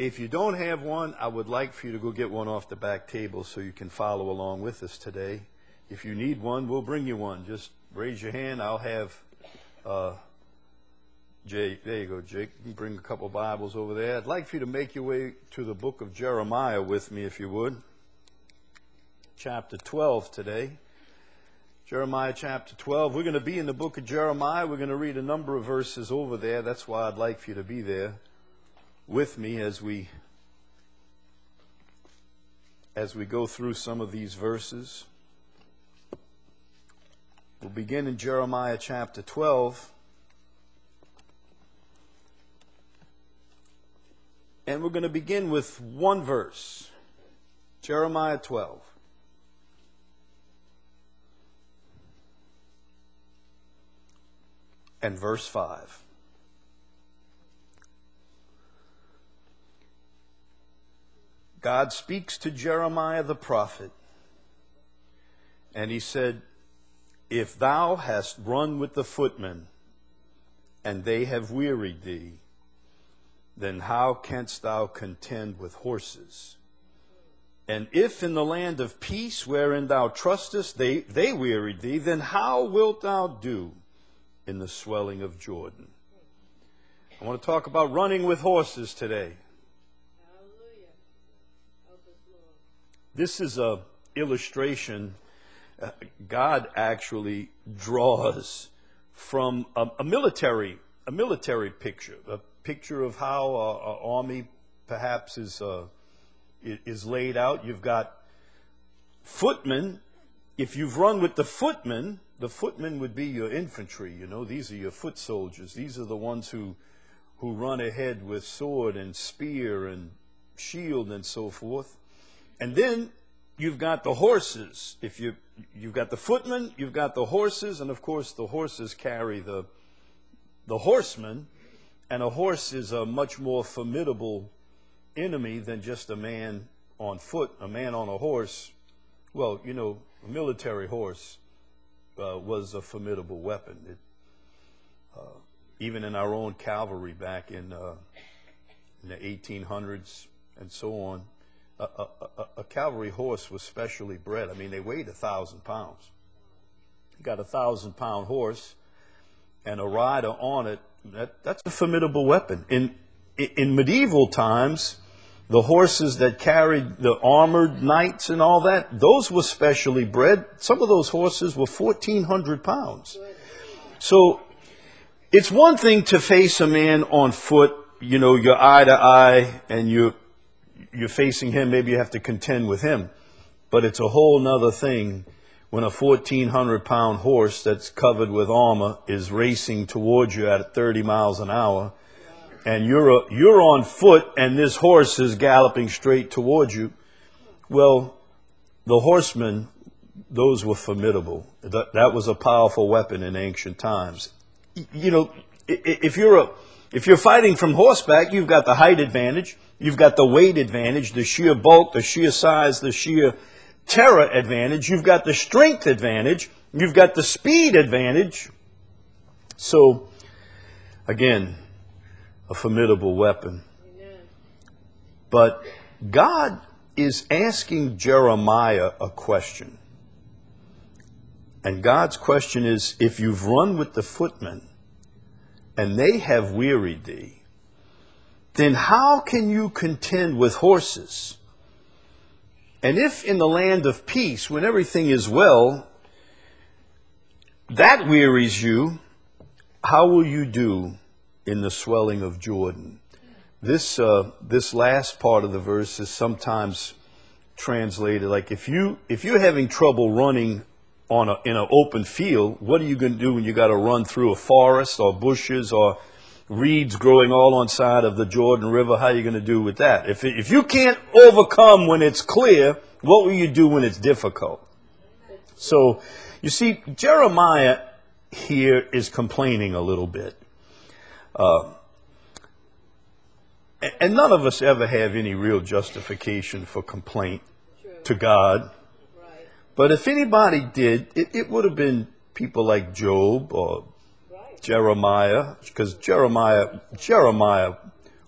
If you don't have one, I would like for you to go get one off the back table so you can follow along with us today. If you need one, we'll bring you one. Just raise your hand. I'll have Jay. There you go, Jake. You can bring a couple Bibles over there. I'd like for you to make your way to the book of Jeremiah with me, if you would. Chapter 12 today. Jeremiah chapter 12. We're going to be in the book of Jeremiah. We're going to read a number of verses over there. That's why I'd like for you to be there with me as we go through some of these verses. We'll begin in Jeremiah chapter 12. And we're going to begin with one verse. Jeremiah 12. And verse 5. God speaks to Jeremiah the prophet, and he said, "If thou hast run with the footmen, and they have wearied thee, then how canst thou contend with horses? And if in the land of peace wherein thou trustest they wearied thee, then how wilt thou do in the swelling of Jordan?" I want to talk about running with horses today. This is a illustration God actually draws from a military picture, a picture of how an army perhaps is laid out. You've got footmen. If you've run with the footmen would be your infantry. You know, these are your foot soldiers. These are the ones who run ahead with sword and spear and shield and so forth. And then you've got the horses. If you've got the footmen, you've got the horses, and of course the horses carry the horsemen. And a horse is a much more formidable enemy than just a man on foot. A man on a horse, well, you know, a military horse was a formidable weapon. Even in our own cavalry back in the 1800s and so on, a cavalry horse was specially bred. I mean, they weighed 1,000 pounds. You got a 1,000-pound horse and a rider on it. That's a formidable weapon. In medieval times, the horses that carried the armored knights and all that, those were specially bred. Some of those horses were 1,400 pounds. So it's one thing to face a man on foot, you know, you're eye to eye, and you're facing him, maybe you have to contend with him. But it's a whole nother thing when a 1,400-pound horse that's covered with armor is racing towards you at 30 miles an hour, and you're on foot, and this horse is galloping straight towards you. Well, the horsemen, those were formidable. That was a powerful weapon in ancient times. You know, if you're fighting from horseback, you've got the height advantage, you've got the weight advantage, the sheer bulk, the sheer size, the sheer terror advantage, you've got the strength advantage, you've got the speed advantage. So, again, a formidable weapon. Amen. But God is asking Jeremiah a question. And God's question is, if you've run with the footmen and they have wearied thee, then how can you contend with horses? And if in the land of peace, when everything is well, that wearies you, how will you do in the swelling of Jordan? This last part of the verse is sometimes translated like, if you're having trouble running in an open field, what are you going to do when you got to run through a forest or bushes or reeds growing all on side of the Jordan River? How are you going to do with that? If you can't overcome when it's clear, what will you do when it's difficult? So, you see, Jeremiah here is complaining a little bit. And none of us ever have any real justification for complaint to God. But if anybody did, it would have been people like Job or Jeremiah, because Jeremiah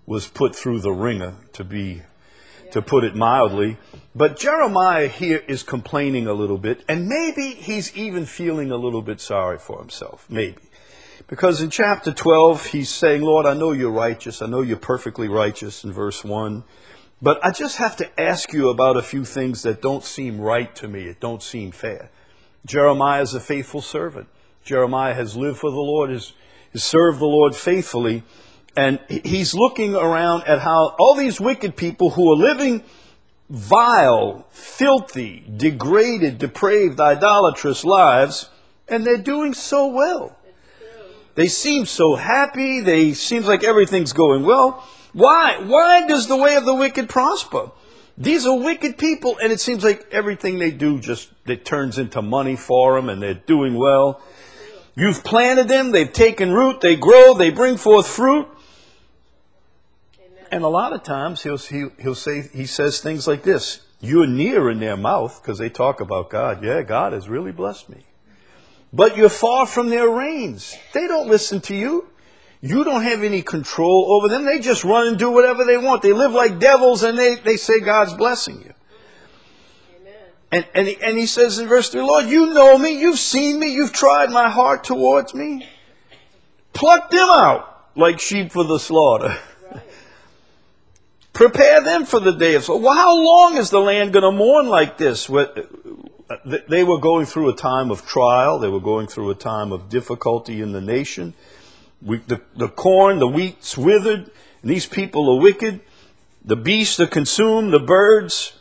was put through the ringer, to put it mildly. But Jeremiah here is complaining a little bit, and maybe he's even feeling a little bit sorry for himself, maybe. Because in chapter 12, he's saying, Lord, I know you're righteous. I know you're perfectly righteous in verse 1. But I just have to ask you about a few things that don't seem right to me. It don't seem fair. Jeremiah is a faithful servant. Jeremiah has lived for the Lord, has served the Lord faithfully. And he's looking around at how all these wicked people who are living vile, filthy, degraded, depraved, idolatrous lives, and they're doing so well. They seem so happy. They seems like everything's going well. Why? Why does the way of the wicked prosper? These are wicked people, and it seems like everything they do it turns into money for them, and they're doing well. You've planted them, they've taken root, they grow, they bring forth fruit. Amen. And a lot of times he says things like this: you're near in their mouth, because they talk about God. Yeah, God has really blessed me. But you're far from their reins. They don't listen to you. You don't have any control over them. They just run and do whatever they want. They live like devils, and they say God's blessing you. Amen. And he says in verse 3, Lord, you know me, you've seen me, you've tried my heart towards me. Pluck them out like sheep for the slaughter. Right. Prepare them for the day of slaughter. Well, how long is the land going to mourn like this? They were going through a time of trial. They were going through a time of difficulty in the nation. The corn, the wheat's withered, and these people are wicked. The beasts are consumed, the birds.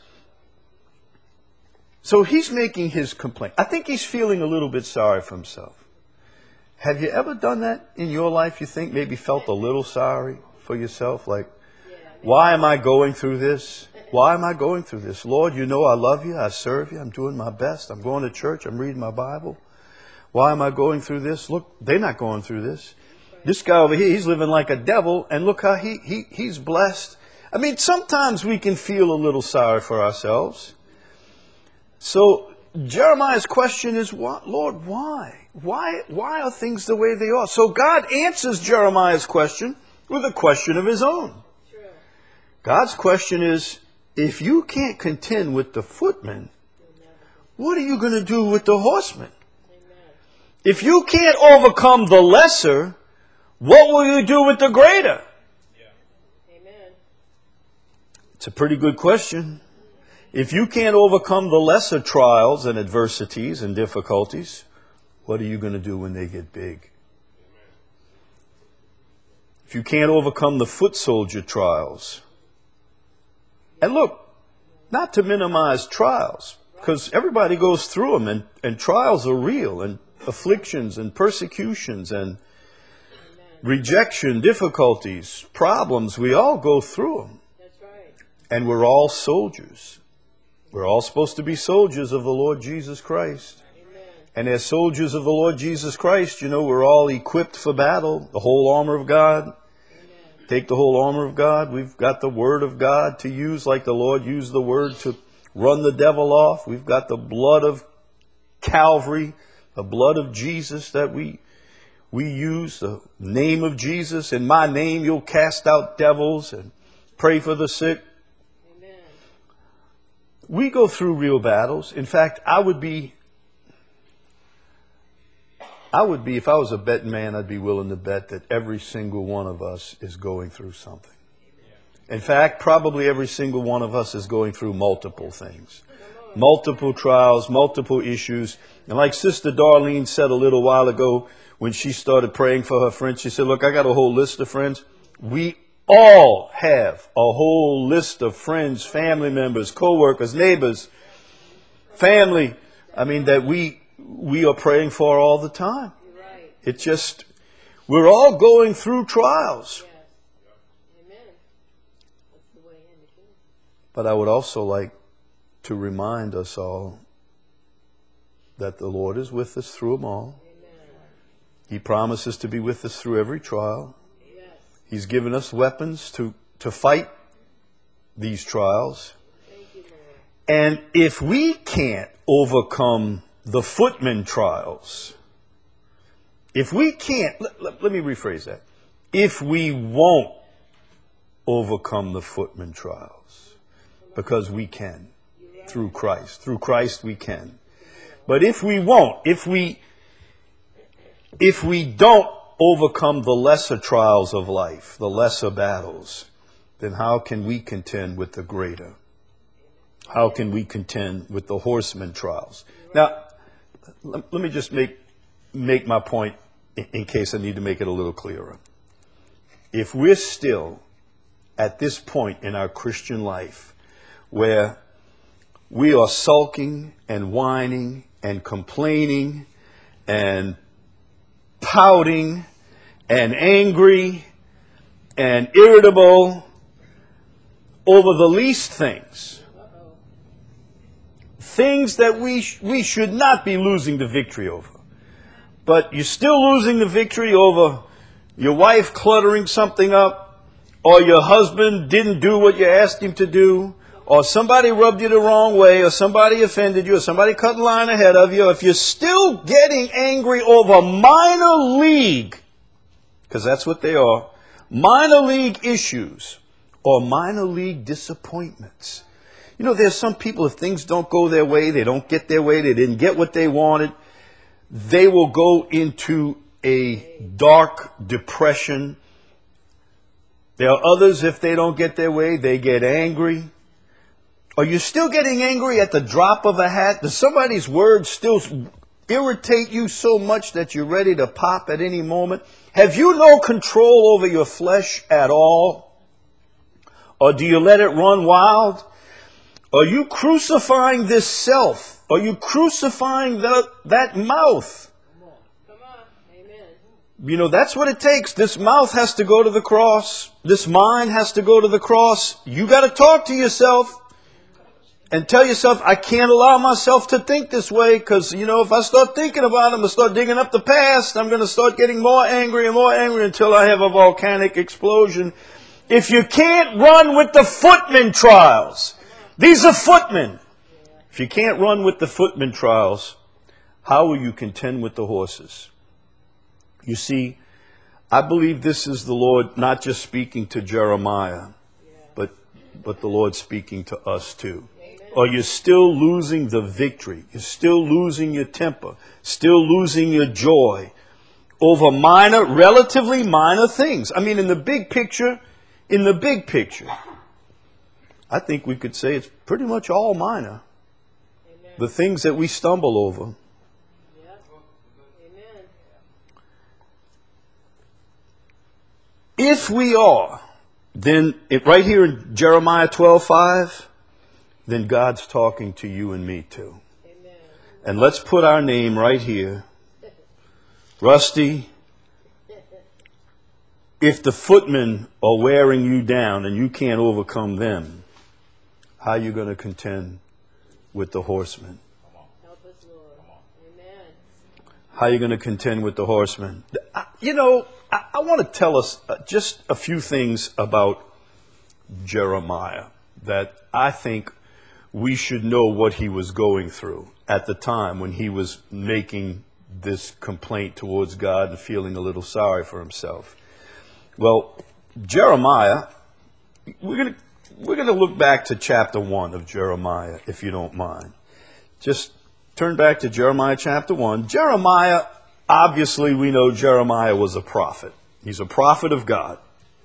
So he's making his complaint. I think he's feeling a little bit sorry for himself. Have you ever done that in your life? You think maybe felt a little sorry for yourself? Like, why am I going through this? Why am I going through this? Lord, you know I love you. I serve you. I'm doing my best. I'm going to church. I'm reading my Bible. Why am I going through this? Look, they're not going through this. This guy over here, he's living like a devil, and look how he's blessed. I mean, sometimes we can feel a little sorry for ourselves. So Jeremiah's question is, Lord, why? Why are things the way they are? So God answers Jeremiah's question with a question of his own. True. God's question is, if you can't contend with the footmen, what are you going to do with the horsemen? Amen. If you can't overcome the lesser, what will you do with the greater? Yeah. Amen. It's a pretty good question. If you can't overcome the lesser trials and adversities and difficulties, what are you going to do when they get big? If you can't overcome the foot soldier trials, and look, not to minimize trials, because everybody goes through them, and trials are real, and afflictions and persecutions and rejection, difficulties, problems, we all go through them. That's right. And we're all soldiers. We're all supposed to be soldiers of the Lord Jesus Christ. Amen. And as soldiers of the Lord Jesus Christ, you know, we're all equipped for battle, the whole armor of God. Amen. Take the whole armor of God. We've got the Word of God to use like the Lord used the Word to run the devil off. We've got the blood of Calvary, the blood of Jesus that we use, the name of Jesus. In my name you'll cast out devils and pray for the sick. Amen. We go through real battles. In fact, I would be, if I was a betting man, I'd be willing to bet that every single one of us is going through something. In fact, probably every single one of us is going through multiple things. Multiple trials, multiple issues. And like Sister Darlene said a little while ago, when she started praying for her friends, she said, look, I got a whole list of friends. We all have a whole list of friends, family members, co-workers, neighbors, family, that we are praying for all the time. Right. It's just, we're all going through trials. Yes. Amen. That's the way in. But I would also like to remind us all that the Lord is with us through them all. He promises to be with us through every trial. Yes. He's given us weapons to fight these trials. Thank you, Lord. And if we can't overcome the footmen trials, if we can't, let me rephrase that. If we won't overcome the footman trials. Because we can. Through Christ. Through Christ we can. But if we won't, if we don't overcome the lesser trials of life, the lesser battles, then how can we contend with the greater? How can we contend with the horseman trials? Now, let me just make my point in case I need to make it a little clearer. If we're still at this point in our Christian life where we are sulking and whining and complaining and pouting and angry and irritable over the least things, things that we should not be losing the victory over. But you're still losing the victory over your wife cluttering something up, or your husband didn't do what you asked him to do, or somebody rubbed you the wrong way, or somebody offended you, or somebody cut in line ahead of you. If you're still getting angry over minor league, because that's what they are, minor league issues or minor league disappointments. You know, there's some people, if things don't go their way, they don't get their way, they didn't get what they wanted, they will go into a dark depression. There are others, if they don't get their way, they get angry. Are you still getting angry at the drop of a hat? Does somebody's words still irritate you so much that you're ready to pop at any moment? Have you no control over your flesh at all? Or do you let it run wild? Are you crucifying this self? Are you crucifying that mouth? Come on. Amen. You know, that's what it takes. This mouth has to go to the cross. This mind has to go to the cross. You got to talk to yourself and tell yourself, I can't allow myself to think this way, because, you know, if I start thinking about it, I'm going to start digging up the past. I'm going to start getting more angry and more angry until I have a volcanic explosion. If you can't run with the footman trials, these are footmen. If you can't run with the footman trials, how will you contend with the horses? You see, I believe this is the Lord not just speaking to Jeremiah, but the Lord speaking to us too. Or you're still losing the victory. You're still losing your temper. Still losing your joy over minor, relatively minor things. I mean, in the big picture, I think we could say it's pretty much all minor. Amen. The things that we stumble over. Yep. Amen. If we are, then right here in Jeremiah 12:5, then God's talking to you and me too. Amen. And let's put our name right here. Rusty, if the footmen are wearing you down and you can't overcome them, how are you going to contend with the horsemen? Help us, Lord. Amen. How are you going to contend with the horsemen? You know, I want to tell us just a few things about Jeremiah that I think we should know what he was going through at the time when he was making this complaint towards God and feeling a little sorry for himself. Well, Jeremiah, we're going to look back to chapter 1 of Jeremiah, if you don't mind. Just turn back to Jeremiah chapter 1. Jeremiah, obviously we know Jeremiah was a prophet. He's a prophet of God.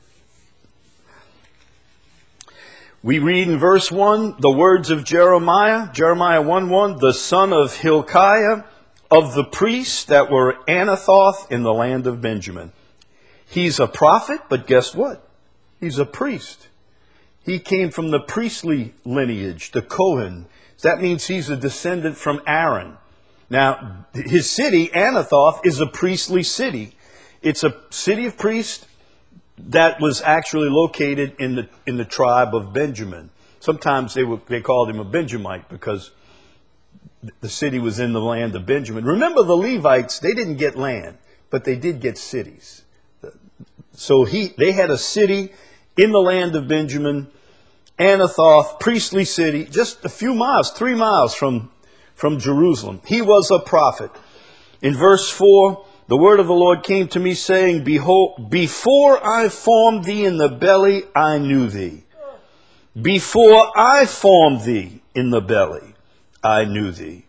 We read in verse 1 the words of Jeremiah, Jeremiah 1:1, the son of Hilkiah of the priests that were Anathoth in the land of Benjamin. He's a prophet, but guess what? He's a priest. He came from the priestly lineage, the Kohen. That means he's a descendant from Aaron. Now, his city, Anathoth, is a priestly city. It's a city of priests that was actually located in the tribe of Benjamin. Sometimes they called him a Benjamite because the city was in the land of Benjamin. Remember, the Levites, they didn't get land, but they did get cities. So they had a city in the land of Benjamin, Anathoth, priestly city, just a few miles, 3 miles from Jerusalem. He was a prophet. In verse 4, the word of the Lord came to me saying, behold, before I formed thee in the belly, I knew thee. Before I formed thee in the belly, I knew thee.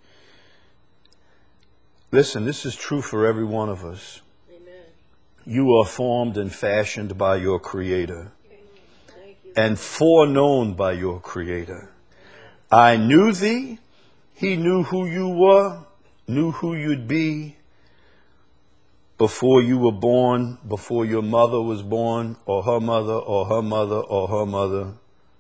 Listen, this is true for every one of us. Amen. You are formed and fashioned by your Creator Thank you. and foreknown by your Creator. I knew thee. He knew who you were, knew who you'd be before you were born, before your mother was born, or her mother, or her mother, or her mother.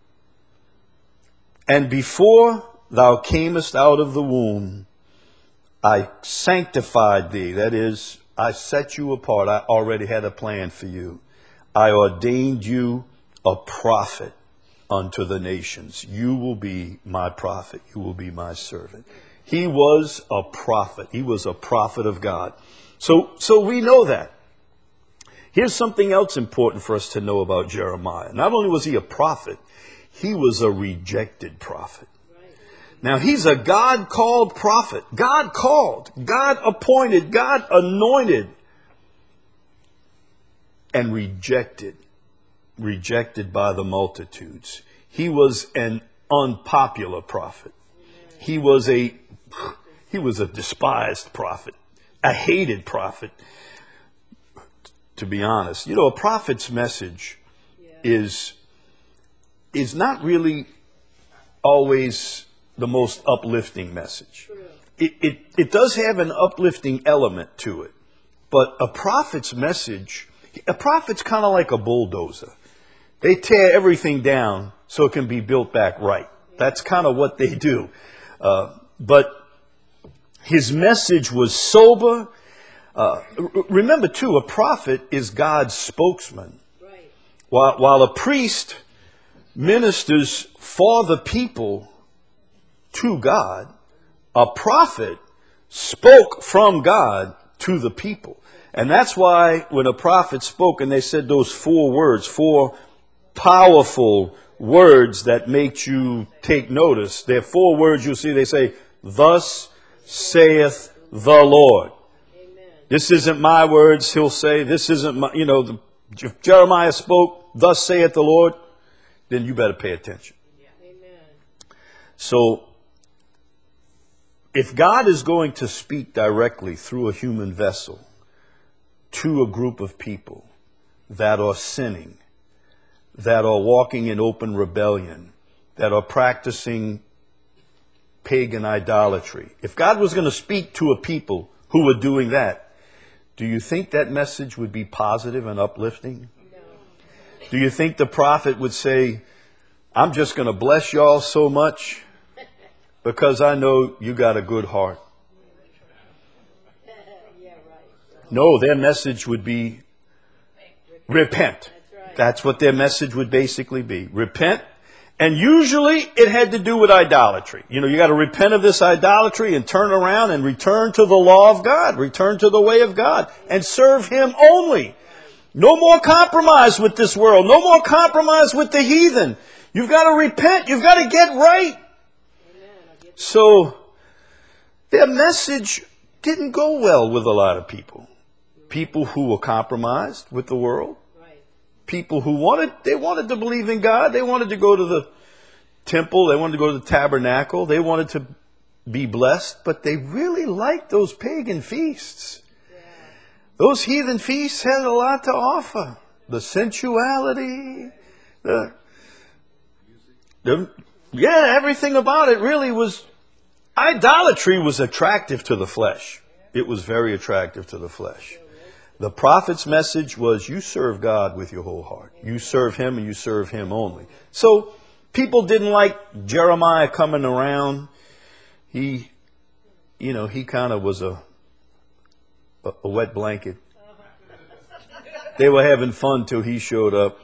And before thou camest out of the womb, I sanctified thee. That is, I set you apart. I already had a plan for you. I ordained you a prophet unto the nations. You will be my prophet. You will be my servant. He was a prophet. He was a prophet of God. So we know that. Here's something else important for us to know about Jeremiah. Not only was he a prophet, he was a rejected prophet. Now, he's a God-called prophet. God called, God appointed, God anointed, and rejected by the multitudes. He was an unpopular prophet. He was a despised prophet, a hated prophet, to be honest. You know, a prophet's message is not really always the most uplifting message. It does have an uplifting element to it, but a prophet's message, a prophet's kind of like a bulldozer. They tear everything down so it can be built back right. That's kind of what they do. But his message was sober. Remember, too, a prophet is God's spokesman. Right. While a priest ministers for the people to God, a prophet spoke from God to the people. And that's why when a prophet spoke and they said those 4 words, 4 powerful words that make you take notice. They're 4 words you'll see. They say, thus saith the Lord. Amen. This isn't my words, he'll say. This isn't my, if Jeremiah spoke, thus saith the Lord, then you better pay attention. Amen. So, if God is going to speak directly through a human vessel to a group of people that are sinning, that are walking in open rebellion, that are practicing pagan idolatry, if God was going to speak to a people who were doing that, do you think that message would be positive and uplifting? No. Do you think the prophet would say, I'm just going to bless y'all so much because I know you got a good heart? Yeah, right. No, their message would be repent. That's right. That's what their message would basically be. Repent. And usually it had to do with idolatry. You got to repent of this idolatry and turn around and return to the law of God, return to the way of God and serve him only. No more compromise with this world. No more compromise with the heathen. You've got to repent. You've got to get right. So their message didn't go well with a lot of people. People who were compromised with the world. Right. People who wanted to believe in God. They wanted to go to the temple. They wanted to go to the tabernacle. They wanted to be blessed. But they really liked those pagan feasts. Yeah. Those heathen feasts had a lot to offer. The sensuality, everything about it really was, idolatry was attractive to the flesh. It was very attractive to the flesh. The prophet's message was, you serve God with your whole heart. You serve him and you serve him only. So people didn't like Jeremiah coming around. He kind of was a wet blanket. They were having fun till he showed up.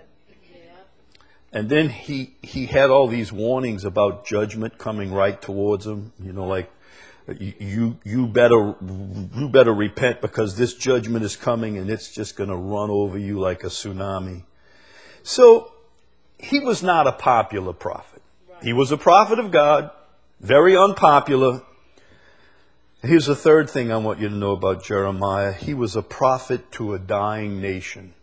And then he had all these warnings about judgment coming right towards him. Like, you better repent because this judgment is coming and it's just going to run over you like a tsunami. So he was not a popular prophet. He was a prophet of God, very unpopular. Here's the third thing I want you to know about Jeremiah. He was a prophet to a dying nation,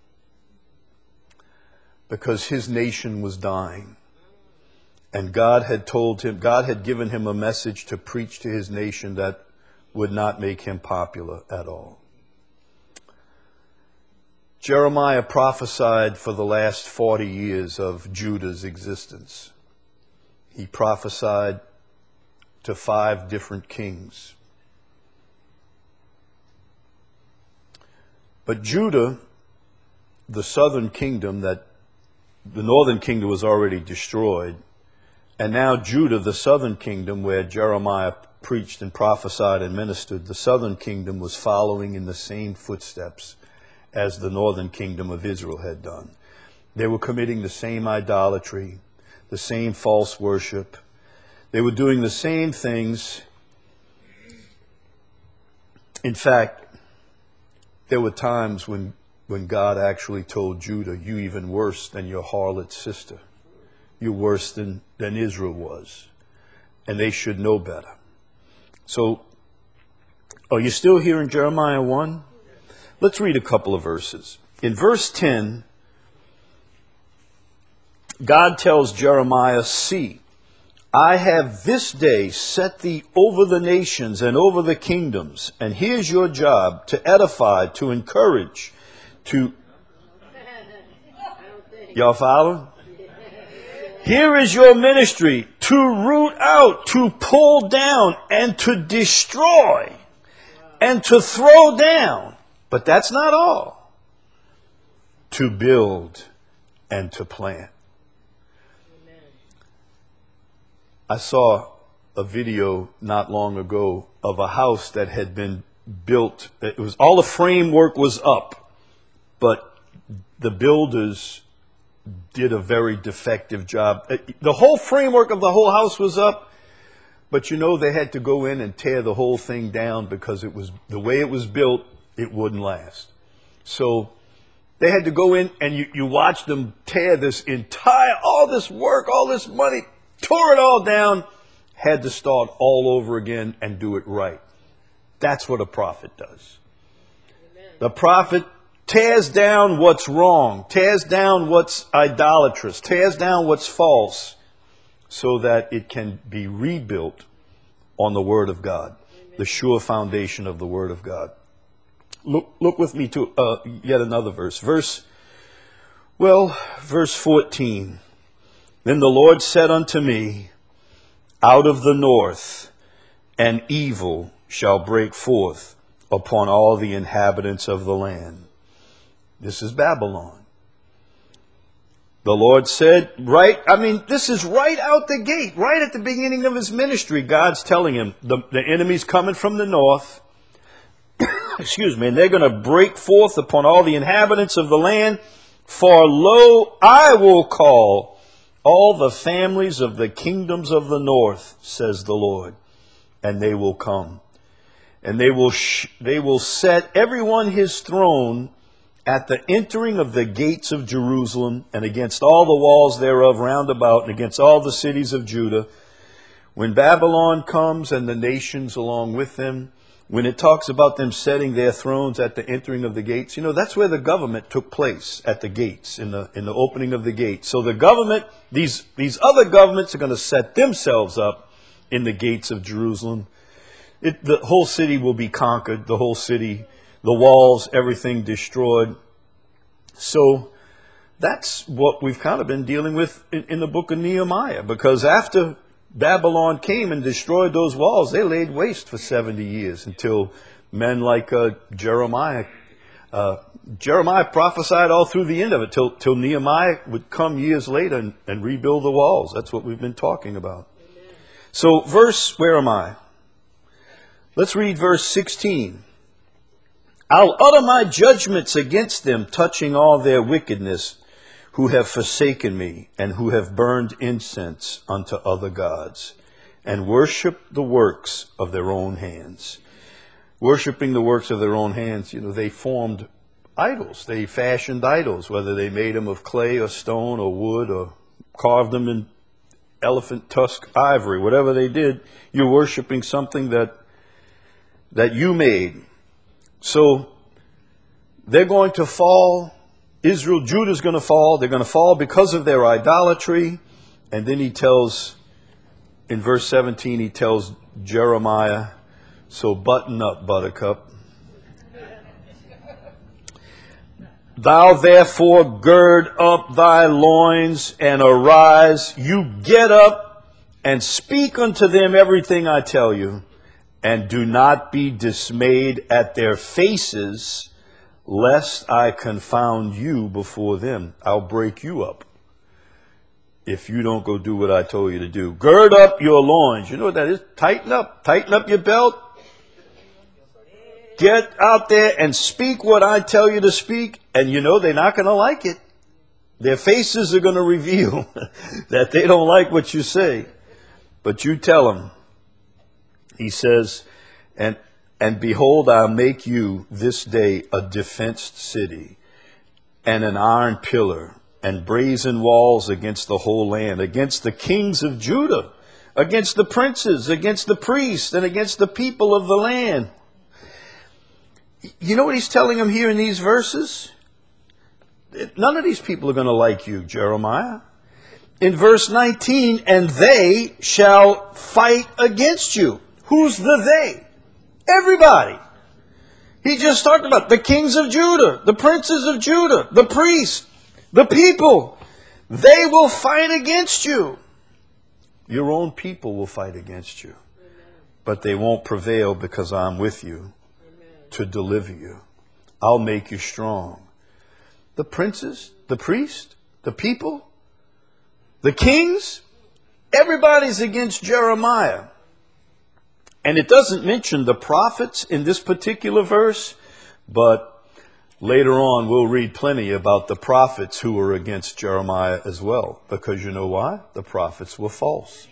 because his nation was dying. And God had told him, God had given him a message to preach to his nation that would not make him popular at all. Jeremiah prophesied for the last 40 years of Judah's existence. He prophesied to 5 different kings. But Judah, the southern kingdom, that the northern kingdom was already destroyed, and now Judah, the southern kingdom, where Jeremiah preached and prophesied and ministered, the southern kingdom was following in the same footsteps as the northern kingdom of Israel had done. They were committing the same idolatry, the same false worship. They were doing the same things. In fact, there were times when God actually told Judah, "You even worse than your harlot sister. You're worse than Israel was." And they should know better. So, are you still here in Jeremiah 1? Let's read a couple of verses. In verse 10, God tells Jeremiah, "See, I have this day set thee over the nations and over the kingdoms, and here's your job, to edify, to encourage, to..." Y'all following? "Here is your ministry, to root out, to pull down, and to destroy, and to throw down." But that's not all. "To build and to plant." I saw a video not long ago of a house that had been built. It was all the framework was up, but the builders did a very defective job. The whole framework of the whole house was up, but you know they had to go in and tear the whole thing down because it was the way it was built, it wouldn't last. So they had to go in, and you watched them tear this entire, all this work, all this money, tore it all down, had to start all over again and do it right. That's what a prophet does. Amen. The prophet tears down what's wrong, tears down what's idolatrous, tears down what's false, so that it can be rebuilt on the Word of God, Amen. The sure foundation of the Word of God. Look with me to yet another verse. Verse 14. "Then the Lord said unto me, out of the north an evil shall break forth upon all the inhabitants of the land." This is Babylon. The Lord said, this is right out the gate, right at the beginning of his ministry. God's telling him the enemy's coming from the north. Excuse me, and they're going to break forth upon all the inhabitants of the land. "For lo, I will call all the families of the kingdoms of the north, says the Lord, and they will come. And they will set everyone his throne at the entering of the gates of Jerusalem, and against all the walls thereof round about, and against all the cities of Judah." When Babylon comes and the nations along with them, when it talks about them setting their thrones at the entering of the gates, that's where the government took place, at the gates, in the opening of the gates. So the government, these other governments are going to set themselves up in the gates of Jerusalem. The whole city will be conquered, the whole city, the walls, everything destroyed. So that's what we've kind of been dealing with in the book of Nehemiah, because after Babylon came and destroyed those walls, they laid waste for 70 years until men like Jeremiah. Jeremiah prophesied all through the end of it till Nehemiah would come years later and rebuild the walls. That's what we've been talking about. Amen. So where am I? Let's read verse 16. "I'll utter my judgments against them, touching all their wickedness, who have forsaken me, and who have burned incense unto other gods, and worship the works of their own hands." Worshipping the works of their own hands, they formed idols. They fashioned idols, whether they made them of clay or stone or wood or carved them in elephant tusk ivory, whatever they did, you're worshiping something that that you made. So they're going to fall. Israel, Judah's going to fall. They're going to fall because of their idolatry. And then he tells, in verse 17, he tells Jeremiah, so button up, buttercup. Thou therefore gird up thy loins and arise. You get up and speak unto them everything I tell you. And do not be dismayed at their faces, lest I confound you before them. I'll break you up if you don't go do what I told you to do. Gird up your loins. You know what that is? Tighten up your belt. Get out there and speak what I tell you to speak. And you know they're not going to like it. Their faces are going to reveal that they don't like what you say. But you tell them. He says, and behold, I'll make you this day a defenced city, and an iron pillar, and brazen walls against the whole land, against the kings of Judah, against the princes, against the priests, and against the people of the land. You know what he's telling them here in these verses? None of these people are going to like you, Jeremiah. In verse 19, and they shall fight against you. Who's the they? Everybody. He just talked about the kings of Judah, the princes of Judah, the priests, the people. They will fight against you. Your own people will fight against you. But they won't prevail because I'm with you to deliver you. I'll make you strong. The princes, the priests, the people, the kings, everybody's against Jeremiah. And it doesn't mention the prophets in this particular verse, but later on we'll read plenty about the prophets who were against Jeremiah as well. Because you know why? The prophets were false.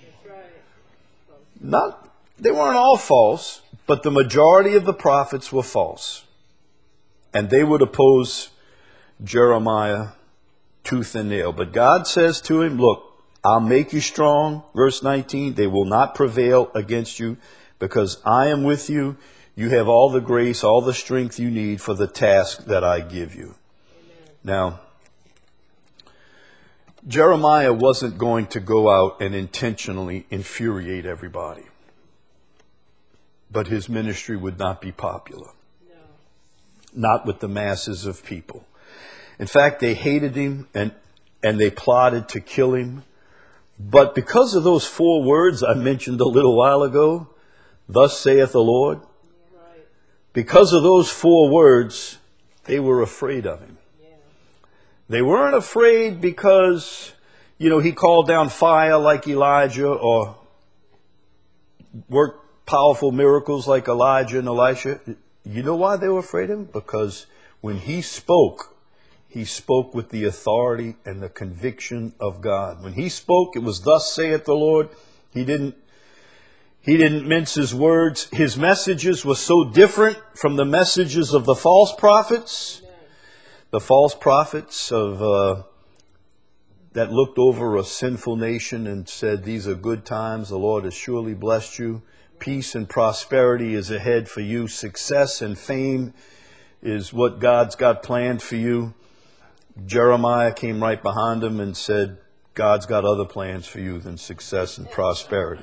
They weren't all false, but the majority of the prophets were false. And they would oppose Jeremiah tooth and nail. But God says to him, look, I'll make you strong. Verse 19, they will not prevail against you because I am with you. You have all the grace, all the strength you need for the task that I give you. Amen. Now, Jeremiah wasn't going to go out and intentionally infuriate everybody. But his ministry would not be popular. No. Not with the masses of people. In fact, they hated him and they plotted to kill him. But because of those 4 words I mentioned a little while ago, thus saith the Lord, right. Because of those 4 words, they were afraid of him. Yeah. They weren't afraid because, he called down fire like Elijah or worked powerful miracles like Elijah and Elisha. You know why they were afraid of him? Because when he spoke with the authority and the conviction of God. When he spoke, it was thus saith the Lord. He didn't mince his words. His messages were so different from the messages of the false prophets. The false prophets that looked over a sinful nation and said, these are good times. The Lord has surely blessed you. Peace and prosperity is ahead for you. Success and fame is what God's got planned for you. Jeremiah came right behind him and said, God's got other plans for you than success and prosperity.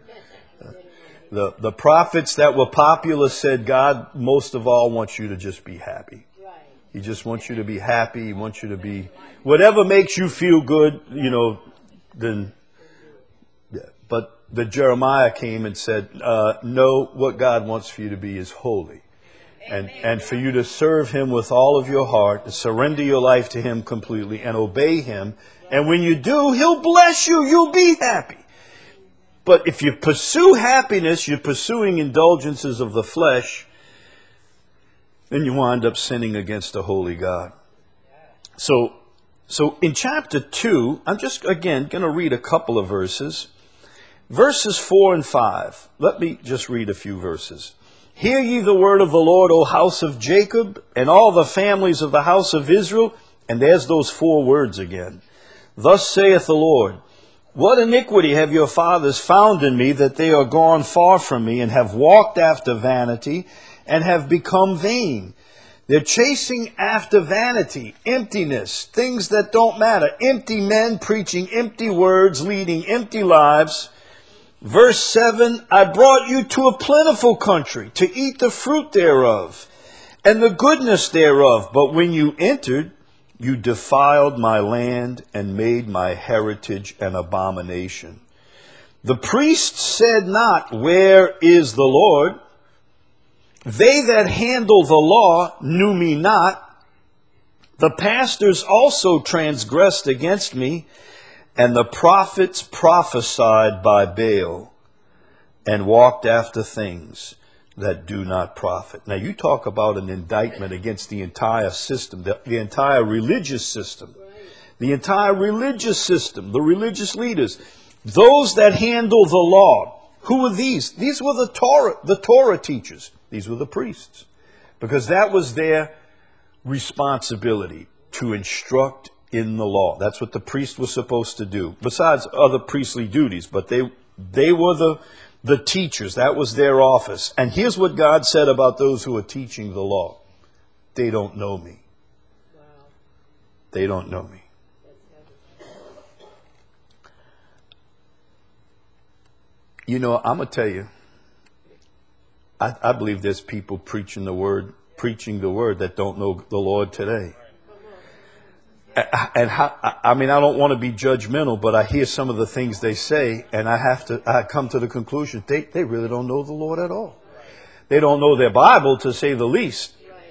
The prophets that were popular said, God most of all wants you to just be happy. He just wants you to be happy. He wants you to be, whatever makes you feel good, then. Yeah. But the Jeremiah came and said, no, what God wants for you to be is holy. And for you to serve him with all of your heart, to surrender your life to him completely and obey him. And when you do, he'll bless you. You'll be happy. But if you pursue happiness, you're pursuing indulgences of the flesh, then you wind up sinning against a holy God. So in chapter 2, I'm just, again, going to read a couple of verses. Verses 4 and 5. Let me just read a few verses. Hear ye the word of the Lord, O house of Jacob, and all the families of the house of Israel. And there's those 4 words again. Thus saith the Lord, What iniquity have your fathers found in me, that they are gone far from me, and have walked after vanity, and have become vain? They're chasing after vanity, emptiness, things that don't matter. Empty men preaching empty words, leading empty lives. Verse 7, I brought you to a plentiful country, to eat the fruit thereof, and the goodness thereof. But when you entered, you defiled my land, and made my heritage an abomination. The priests said not, where is the Lord? They that handle the law knew me not. The pastors also transgressed against me, and the prophets prophesied by Baal, and walked after things that do not profit. Now you talk about an indictment against the entire system, the entire religious system. The entire religious system, the religious leaders, those that handle the law. Who were these? These were the Torah teachers. These were the priests. Because that was their responsibility, to instruct in the law. That's what the priest was supposed to do, besides other priestly duties. But they were the teachers. That was their office. And here's what God said about those who are teaching the law. They don't know me. Wow. They don't know me. You know, I'm going to tell you, I believe there's people preaching the word that don't know the Lord today. And I don't want to be judgmental, but I hear some of the things they say, and I come to the conclusion, they really don't know the Lord at all. They don't know their Bible, to say the least.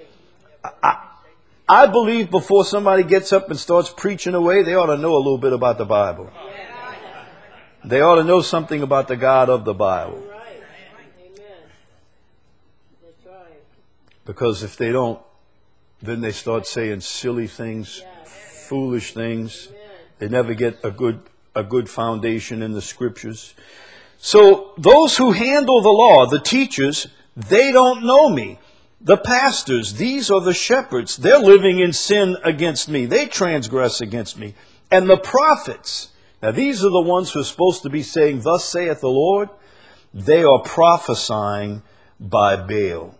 I believe before somebody gets up and starts preaching away, they ought to know a little bit about the Bible. They ought to know something about the God of the Bible. Right. Amen. That's right. Because if they don't, then they start saying silly things, foolish things. They never get a good foundation in the scriptures. So those who handle the law, the teachers, they don't know me. The pastors, these are the shepherds. They're living in sin against me. They transgress against me. And the prophets, now these are the ones who are supposed to be saying, thus saith the Lord. They are prophesying by Baal.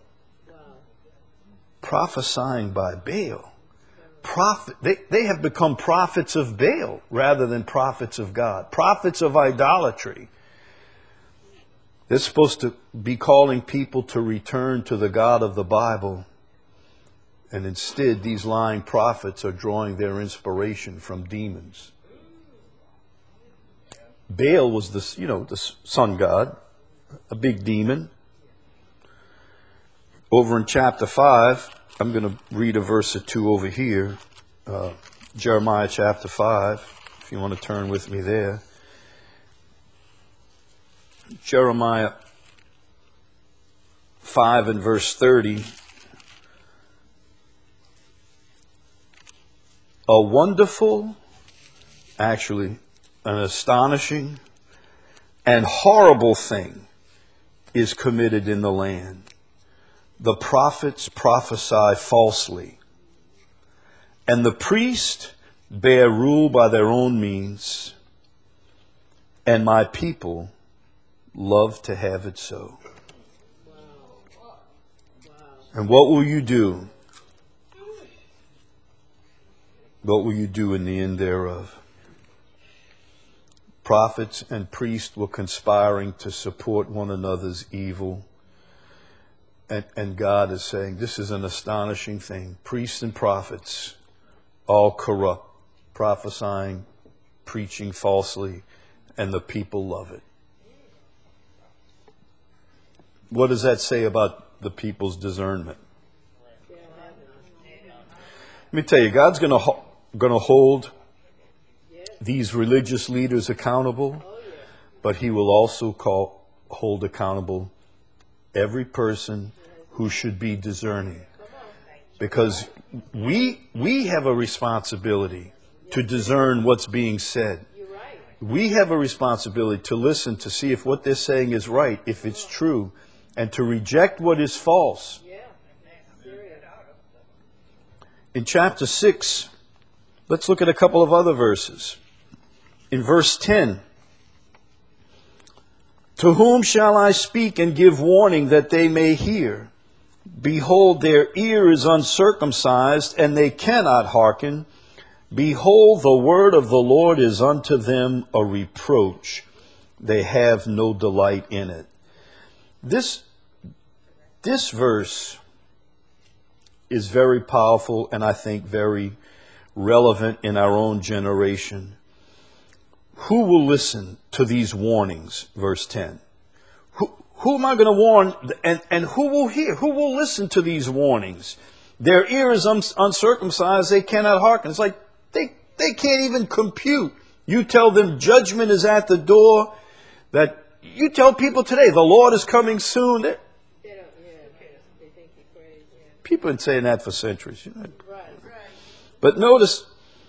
Prophesying by Baal. They have become prophets of Baal rather than prophets of God. Prophets of idolatry. They're supposed to be calling people to return to the God of the Bible. And instead, these lying prophets are drawing their inspiration from demons. Baal was the sun god, a big demon. Over in chapter 5, I'm going to read a verse or two over here. Jeremiah chapter 5, if you want to turn with me there. Jeremiah 5 and verse 30. A wonderful, actually an astonishing and horrible thing is committed in the land. The prophets prophesy falsely, and the priests bear rule by their own means, and my people love to have it so. And what will you do? What will you do in the end thereof? Prophets and priests were conspiring to support one another's evil. And God is saying, this is an astonishing thing. Priests and prophets, all corrupt, prophesying, preaching falsely, and the people love it. What does that say about the people's discernment? Let me tell you, God's going to hold these religious leaders accountable, but He will also hold accountable every person who should be discerning. Because we have a responsibility to discern what's being said. We have a responsibility to listen to see if what they're saying is right, if it's true, and to reject what is false. In chapter 6, let's look at a couple of other verses. In verse 10, To whom shall I speak and give warning that they may hear? Behold, their ear is uncircumcised, and they cannot hearken. Behold, the word of the Lord is unto them a reproach. They have no delight in it. This verse is very powerful and I think very relevant in our own generation. Who will listen to these warnings? Verse 10. Who am I going to warn, and who will hear? Who will listen to these warnings? Their ear is uncircumcised, they cannot hearken. It's like they can't even compute. You tell them judgment is at the door, that you tell people today the Lord is coming soon. They don't, they think you're crazy. Yeah. People have been saying that for centuries. You know? Right. But notice,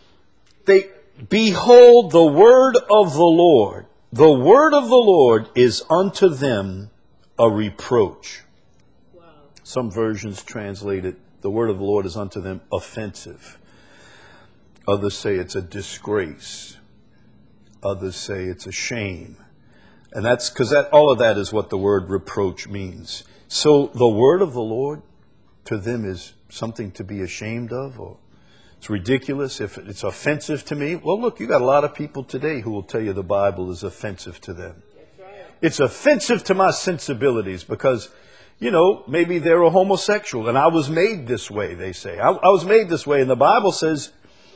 behold the word of the Lord. The word of the Lord is unto them a reproach. Wow. Some versions translate it, the word of the Lord is unto them offensive. Others say it's a disgrace. Others say it's a shame. And that's because all of that is what the word reproach means. So the word of the Lord to them is something to be ashamed of, or it's ridiculous. If it's offensive to me, well, look, you got a lot of people today who will tell you the Bible is offensive to them. That's right. It's offensive to my sensibilities because, you know, maybe they're a homosexual and I was made this way, they say. I was made this way. And the Bible says,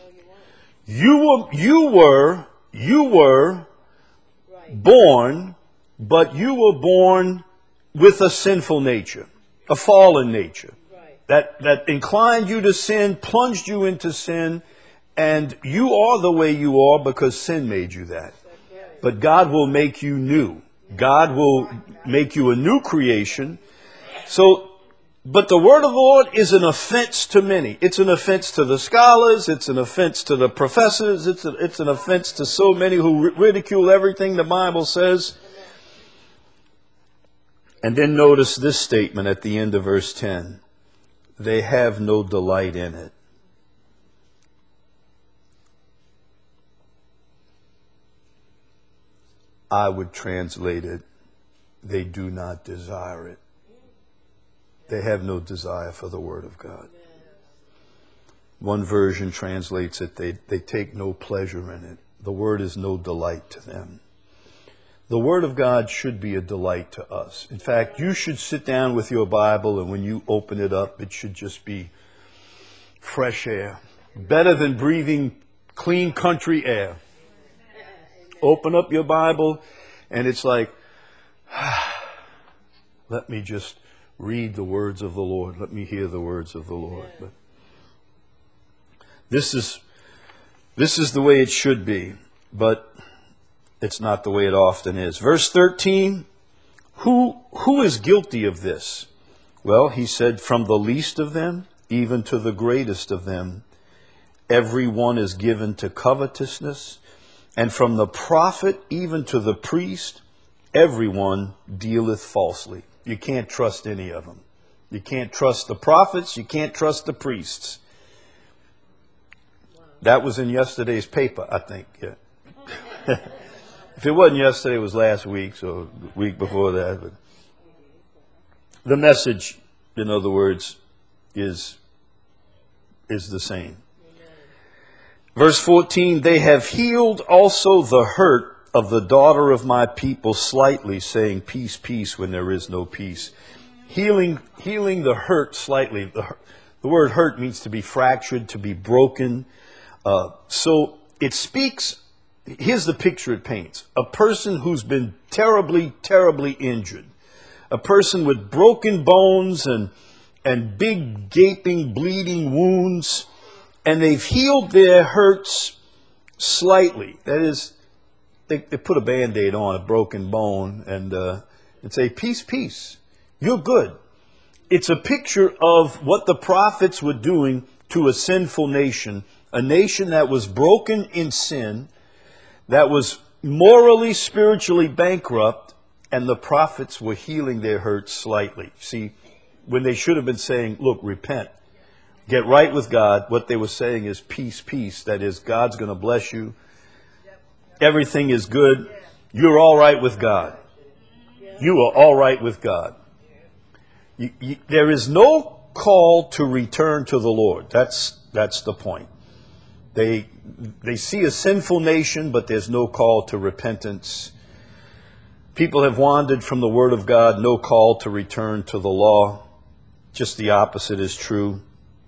you were Right. born, but you were born with a sinful nature, a fallen nature. Right. That inclined you to sin, plunged you into sin, and you are the way you are because sin made you that. That's right. But God will make you new. God will make you a new creation. But the word of the Lord is an offense to many. It's an offense to the scholars. It's an offense to the professors. It's an offense to so many who ridicule everything the Bible says. And then notice this statement at the end of verse 10. They have no delight in it. I would translate it, they do not desire it. They have no desire for the Word of God. One version translates it, they take no pleasure in it. The Word is no delight to them. The Word of God should be a delight to us. In fact, you should sit down with your Bible, and when you open it up, it should just be fresh air. Better than breathing clean country air. Open up your Bible, and it's like, let me just read the words of the Lord. Let me hear the words of the Lord. But this is the way it should be, but it's not the way it often is. Verse 13, who is guilty of this? Well, he said, from the least of them, even to the greatest of them, every one is given to covetousness, and from the prophet even to the priest, everyone dealeth falsely. You can't trust any of them. You can't trust the prophets. You can't trust the priests. That was in yesterday's paper, I think. Yeah. If it wasn't yesterday, it was last week, so the week before that. But the message, in other words, is the same. Verse 14, they have healed also the hurt of the daughter of my people slightly, saying, peace, peace, when there is no peace. Healing the hurt slightly. The word hurt means to be fractured, to be broken. So it speaks, here's the picture it paints. A person who's been terribly, terribly injured. A person with broken bones and big, gaping, bleeding wounds. And they've healed their hurts slightly. That is, they put a Band-Aid on a broken bone and say, peace, peace. You're good. It's a picture of what the prophets were doing to a sinful nation. A nation that was broken in sin, that was morally, spiritually bankrupt, and the prophets were healing their hurts slightly. See, when they should have been saying, look, repent. Get right with God. What they were saying is peace, peace. That is, God's going to bless you. Everything is good. You're all right with God. you are all right with God. There is no call to return to the Lord. That's the point. They see a sinful nation, but there's no call to repentance. People have wandered from the Word of God, no call to return to the law. Just the opposite is true.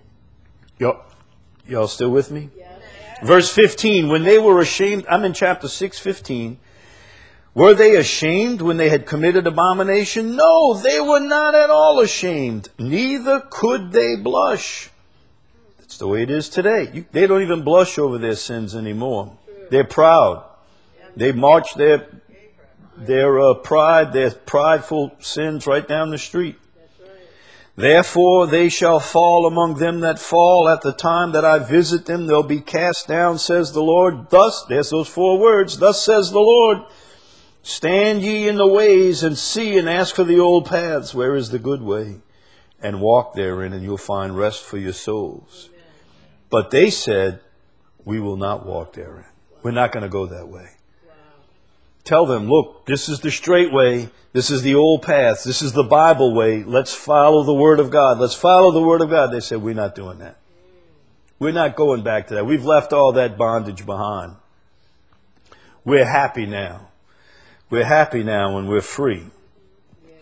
Y'all still with me? Yeah. Verse 15, when they were ashamed, I'm in chapter 6, 15. Were they ashamed when they had committed abomination? No, they were not at all ashamed. Neither could they blush. That's the way it is today. They don't even blush over their sins anymore. They're proud. They march their pride, their prideful sins right down the street. Therefore they shall fall among them that fall. At the time that I visit them, they'll be cast down, says the Lord. Thus, there's those 4 words. Thus says the Lord, stand ye in the ways and see and ask for the old paths. Where is the good way? And walk therein, and you'll find rest for your souls. Amen. But they said, we will not walk therein. We're not going to go that way. Wow. Tell them, look, this is the straight way. This is the old path. This is the Bible way. Let's follow the Word of God. Let's follow the Word of God. They said, we're not doing that. We're not going back to that. We've left all that bondage behind. We're happy now. We're happy now when we're free. Yeah.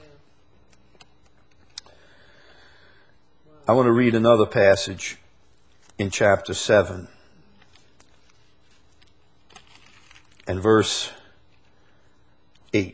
I want to read another passage in chapter 7 and verse 8.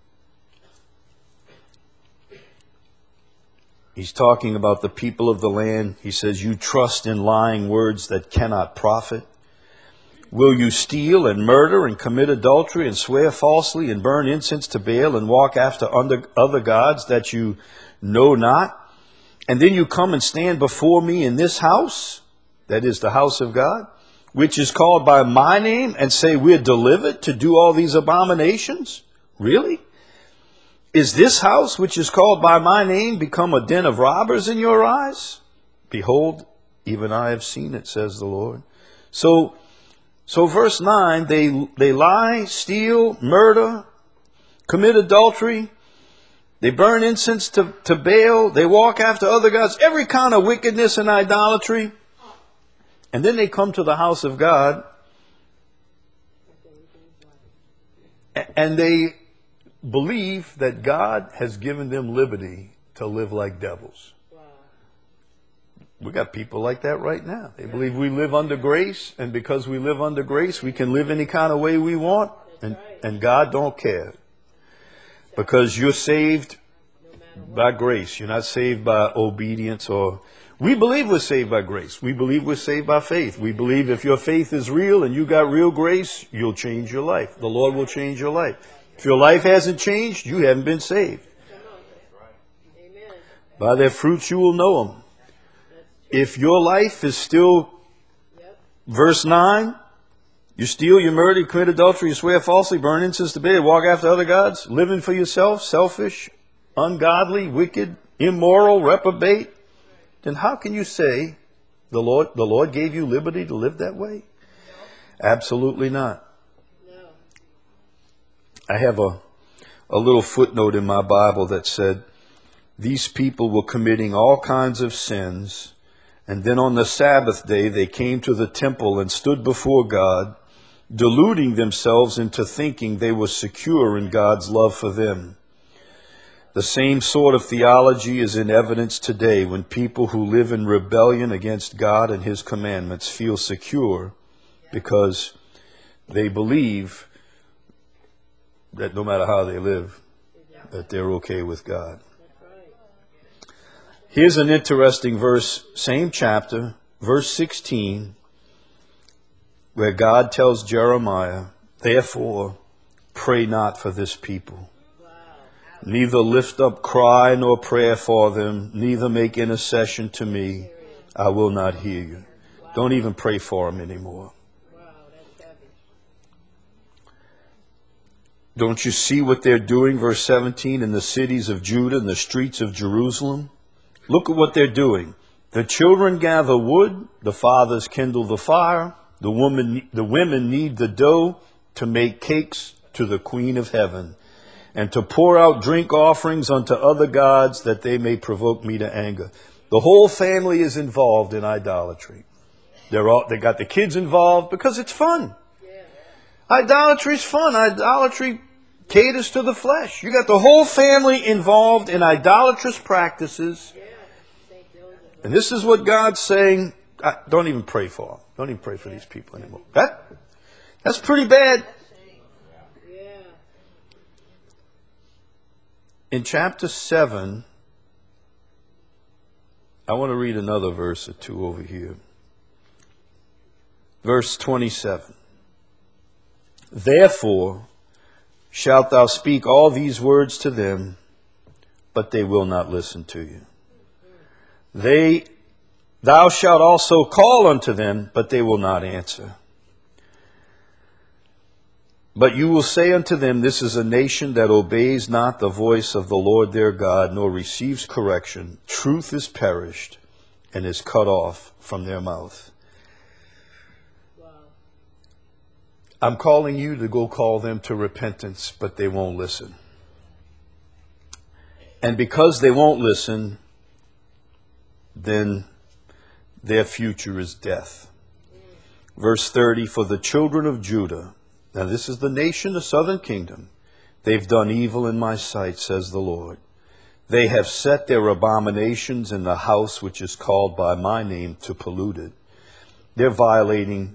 He's talking about the people of the land. He says, you trust in lying words that cannot profit. Will you steal and murder and commit adultery and swear falsely and burn incense to Baal and walk after other gods that you know not? And then you come and stand before me in this house, that is the house of God, which is called by my name, and say we're delivered to do all these abominations? Really? Is this house, which is called by my name, become a den of robbers in your eyes? Behold, even I have seen it, says the Lord. So verse 9, they lie, steal, murder, commit adultery. They burn incense to Baal. They walk after other gods, every kind of wickedness and idolatry. And then they come to the house of God and they believe that God has given them liberty to live like devils. Wow. We got people like that right now. They believe we live under grace, and because we live under grace, we can live any kind of way we want, and God don't care. Because you're saved by grace. You're not saved by obedience or... We believe we're saved by grace. We believe we're saved by faith. We believe if your faith is real and you got real grace, you'll change your life. The Lord will change your life. If your life hasn't changed, you haven't been saved. By their fruits you will know them. If your life is still, verse 9, you steal, you murder, you commit adultery, you swear falsely, burn incense to Baal, walk after other gods, living for yourself, selfish, ungodly, wicked, immoral, reprobate, then how can you say the Lord gave you liberty to live that way? Absolutely not. I have a little footnote in my Bible that said, these people were committing all kinds of sins, and then on the Sabbath day they came to the temple and stood before God, deluding themselves into thinking they were secure in God's love for them. The same sort of theology is in evidence today when people who live in rebellion against God and His commandments feel secure because they believe that no matter how they live, that they're okay with God. Here's an interesting verse, same chapter, verse 16, where God tells Jeremiah, therefore, pray not for this people. Neither lift up cry nor prayer for them, neither make intercession to me. I will not hear you. Don't even pray for them anymore. Don't you see what they're doing? Verse 17, in the cities of Judah and the streets of Jerusalem. Look at what they're doing. The children gather wood, the fathers kindle the fire, the women knead the dough to make cakes to the Queen of Heaven. and to pour out drink offerings unto other gods, that they may provoke me to anger. The whole family is involved in idolatry. They got the kids involved because it's fun. Yeah. Idolatry is fun. Idolatry caters to the flesh. You got the whole family involved in idolatrous practices. Yeah. St. Joseph. And this is what God's saying. Don't even pray for them. Don't even pray for these people anymore. That's pretty bad. Yeah. In chapter 7, I want to read another verse or two over here. Verse 27. Therefore shalt thou speak all these words to them, but they will not listen to you. Thou shalt also call unto them, but they will not answer. But you will say unto them, this is a nation that obeys not the voice of the Lord their God, nor receives correction. Truth is perished and is cut off from their mouth. Wow. I'm calling you to go call them to repentance, but they won't listen. And because they won't listen, then their future is death. Verse 30, for the children of Judah, now this is the nation, the southern kingdom, they've done evil in my sight, says the Lord. They have set their abominations in the house which is called by my name to pollute it. They're violating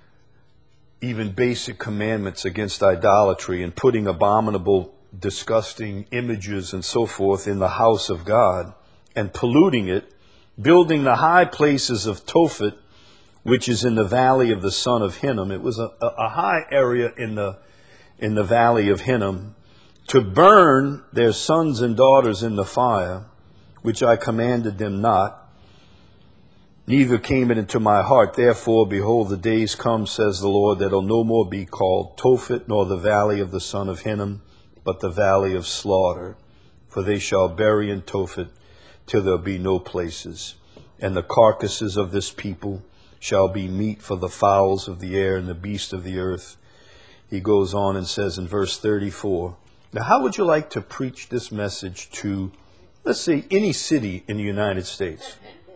even basic commandments against idolatry and putting abominable, disgusting images and so forth in the house of God and polluting it, building the high places of Tophet, which is in the valley of the son of Hinnom. It was a high area in the valley of Hinnom, to burn their sons and daughters in the fire, which I commanded them not, neither came it into my heart. Therefore, behold, the days come, says the Lord, that will no more be called Tophet, nor the valley of the son of Hinnom, but the valley of slaughter. For they shall bury in Tophet till there be no places. And the carcasses of this people shall be meat for the fowls of the air and the beasts of the earth. He goes on and says in verse 34, now how would you like to preach this message to, let's say, any city in the United States?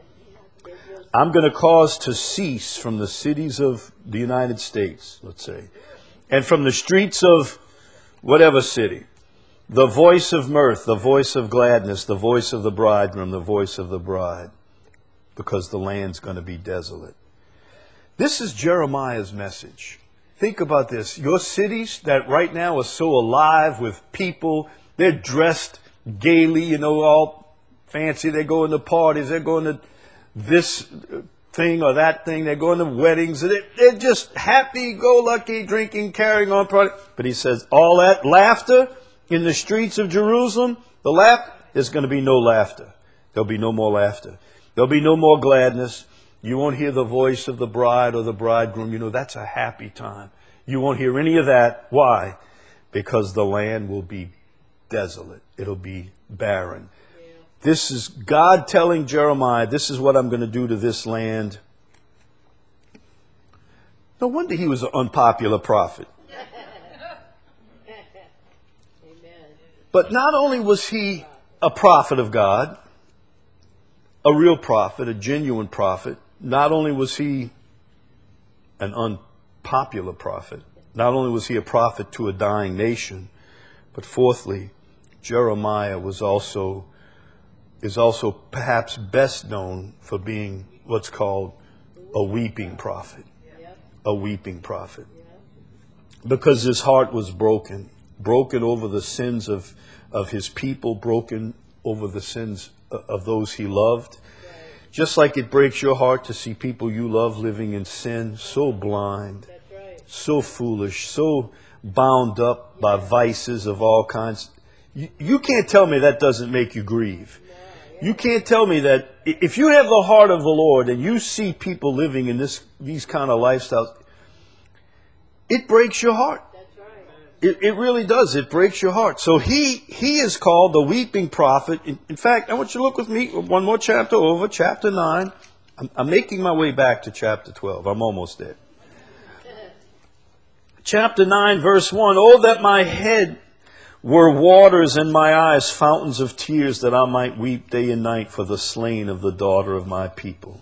I'm going to cause to cease from the cities of the United States, let's say, and from the streets of whatever city, the voice of mirth, the voice of gladness, the voice of the bridegroom, the voice of the bride, because the land's going to be desolate. This is Jeremiah's message. Think about this. Your cities that right now are so alive with people, they're dressed gaily, all fancy. They're going to parties. They're going to this thing or that thing. They're going to weddings. They're just happy-go-lucky, drinking, carrying on. But he says, all that laughter in the streets of Jerusalem, there's going to be no laughter. There'll be no more laughter. There'll be no more gladness. You won't hear the voice of the bride or the bridegroom. That's a happy time. You won't hear any of that. Why? Because the land will be desolate. It'll be barren. Yeah. This is God telling Jeremiah, this is what I'm going to do to this land. No wonder he was an unpopular prophet. Amen. But not only was he a prophet of God, a real prophet, a genuine prophet, not only was he an unpopular prophet, not only was he a prophet to a dying nation, but fourthly, Jeremiah is also perhaps best known for being what's called a weeping prophet. A weeping prophet. Because his heart was broken over the sins of his people, broken over the sins of those he loved. Just like it breaks your heart to see people you love living in sin, so blind, so foolish, so bound up by vices of all kinds. You can't tell me that doesn't make you grieve. You can't tell me that if you have the heart of the Lord and you see people living in these kind of lifestyles, it breaks your heart. It really does. It breaks your heart. So he is called the weeping prophet. In fact, I want you to look with me one more chapter over, chapter 9. I'm making my way back to chapter 12. I'm almost there. Chapter 9, verse 1. Oh, that my head Were waters in my eyes, fountains of tears, that I might weep day and night for the slain of the daughter of my people.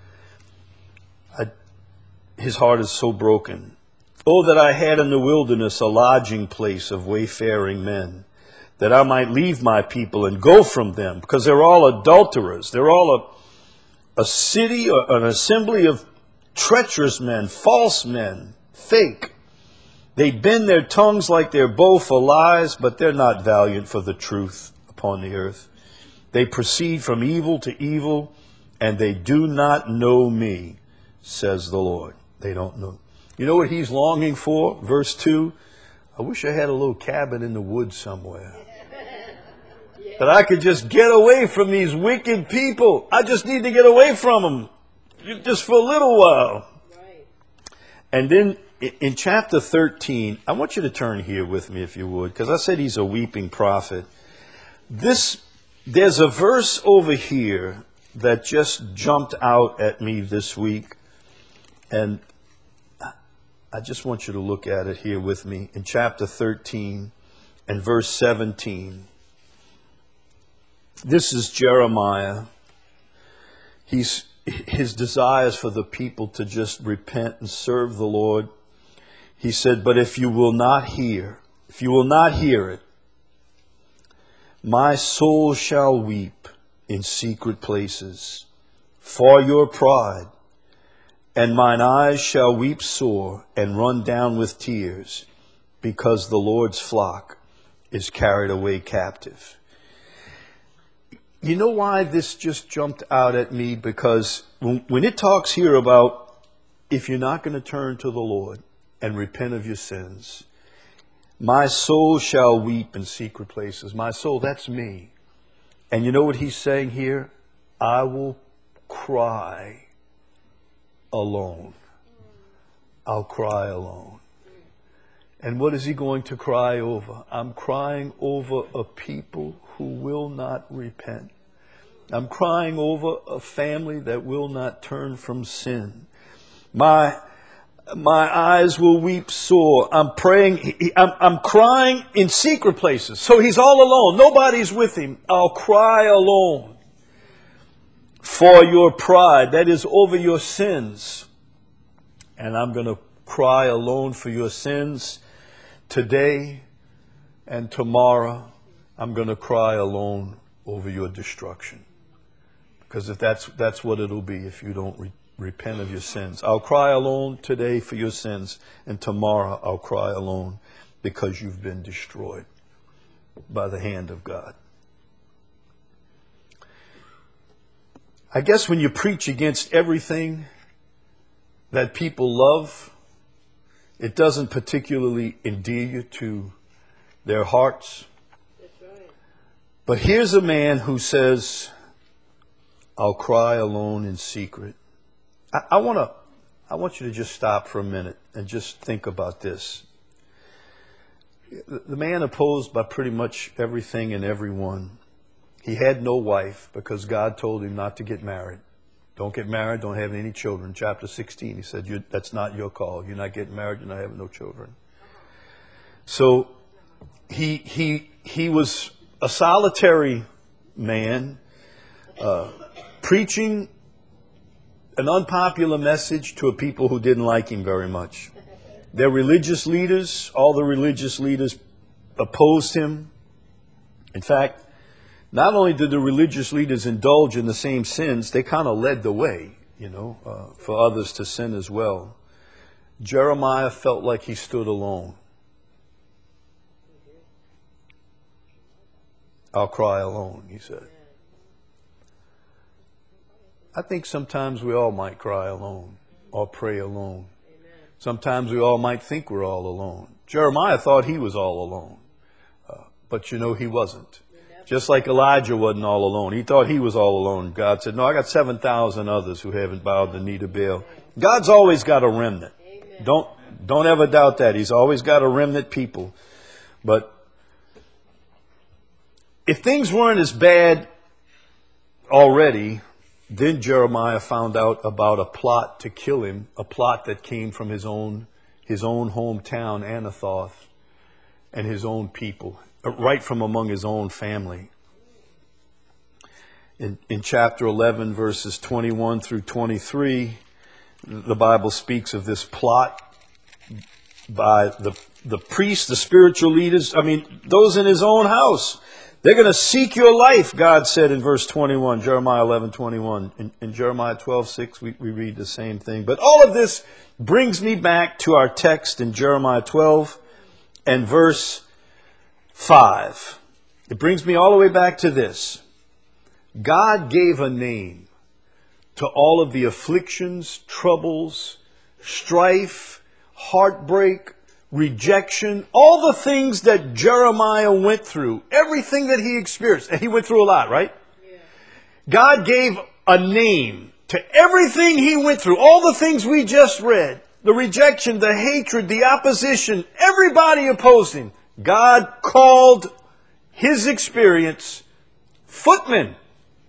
His heart is so broken. Oh, that I had in the wilderness a lodging place of wayfaring men, that I might leave my people and go from them, because they're all adulterers. They're all a city, or an assembly of treacherous men, false men, fake. They bend their tongues like their bow for lies, but they're not valiant for the truth upon the earth. They proceed from evil to evil, and they do not know me, says the Lord. They don't know. You know what he's longing for? Verse 2, I wish I had a little cabin in the woods somewhere. That I could just get away from these wicked people. I just need to get away from them. Just for a little while. Right. And then in chapter 13, I want you to turn here with me if you would, because I said he's a weeping prophet. There's a verse over here that just jumped out at me this week. And I just want you to look at it here with me in chapter 13 and verse 17. This is Jeremiah. His desires for the people to just repent and serve the Lord. He said, but if you will not hear it, my soul shall weep in secret places for your pride, and mine eyes shall weep sore and run down with tears, because the Lord's flock is carried away captive. You know why this just jumped out at me? Because when it talks here about if you're not going to turn to the Lord and repent of your sins, my soul shall weep in secret places. My soul, that's me. And you know what he's saying here? I will cry alone. I'll cry alone. And what is he going to cry over? I'm crying over a people who will not repent. I'm crying over a family that will not turn from sin. My eyes will weep sore. I'm praying. I'm crying in secret places. So he's all alone. Nobody's with him. I'll cry alone for your pride. That is over your sins. And I'm going to cry alone for your sins today and tomorrow. I'm going to cry alone over your destruction. Because if that's what it'll be if you don't repent of your sins. I'll cry alone today for your sins, and tomorrow I'll cry alone because you've been destroyed by the hand of God. I guess when you preach against everything that people love, it doesn't particularly endear you to their hearts. That's right. But here's a man who says, I'll cry alone in secret. I want you to just stop for a minute and just think about this. The man opposed by pretty much everything and everyone. He had no wife because God told him not to get married. Don't get married, don't have any children. Chapter 16, he said, that's not your call. You're not getting married, you're not having no children. So he was a solitary man, preaching an unpopular message to a people who didn't like him very much. Their religious leaders, all the religious leaders opposed him. In fact, not only did the religious leaders indulge in the same sins, they kind of led the way, for others to sin as well. Jeremiah felt like he stood alone. I'll cry alone, he said. I think sometimes we all might cry alone or pray alone. Sometimes we all might think we're all alone. Jeremiah thought he was all alone, but he wasn't. Just like Elijah wasn't all alone. He thought he was all alone. God said, no, I got 7,000 others who haven't bowed the knee to Baal. God's always got a remnant. Don't ever doubt that. He's always got a remnant people. But if things weren't as bad already, then Jeremiah found out about a plot to kill him, a plot that came from his own hometown, Anathoth, and his own people. right from among his own family. In chapter 11, verses 21 through 23, the Bible speaks of this plot by the priests, the spiritual leaders, those in his own house. They're going to seek your life, God said in verse 21, Jeremiah 11:21. In Jeremiah 12:6, we read the same thing. But all of this brings me back to our text in Jeremiah 12 and verse 5. It brings me all the way back to this. God gave a name to all of the afflictions, troubles, strife, heartbreak, rejection, all the things that Jeremiah went through, everything that he experienced. And he went through a lot, right? Yeah. God gave a name to everything he went through, all the things we just read, the rejection, the hatred, the opposition, everybody opposed him. God called his experience footmen.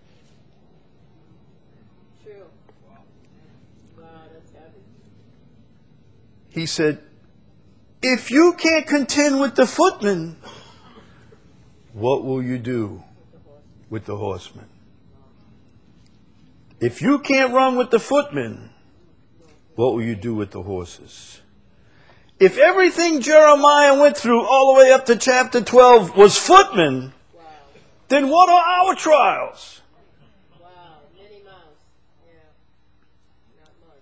True. Wow, that's heavy. He said, if you can't contend with the footmen, what will you do with the horsemen? If you can't run with the footmen, what will you do with the horses? If everything Jeremiah went through all the way up to chapter 12 was footmen, Wow. then what are our trials? Wow. Many miles. Yeah. Not much.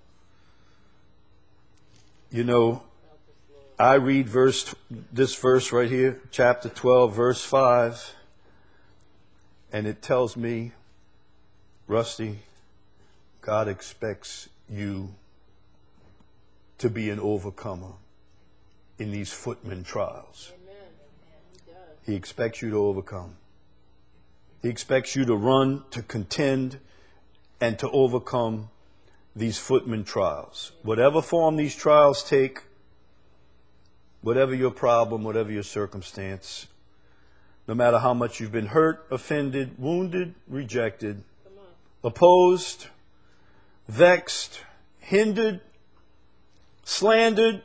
You know, I read this verse right here, chapter 12, verse 5, and it tells me, Rusty, God expects you to be an overcomer in these footmen trials. Amen. He does. He expects you to overcome. He expects you to run, to contend, and to overcome these footmen trials. Whatever form these trials take, whatever your problem, whatever your circumstance, no matter how much you've been hurt, offended, wounded, rejected, opposed, vexed, hindered, slandered,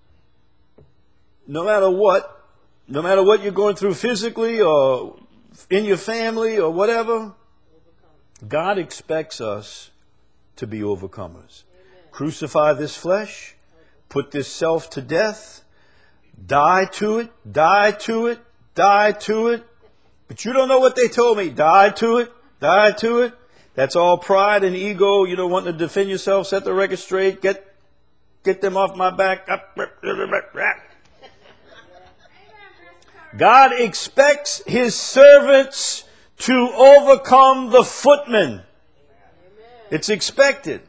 no matter what you're going through physically or in your family or whatever, God expects us to be overcomers. Crucify this flesh, put this self to death, die to it, die to it, die to it. But you don't know what they told me. Die to it, die to it. That's all pride and ego, wanting to defend yourself, set the record straight, get them off my back. God expects his servants to overcome the footmen. It's expected.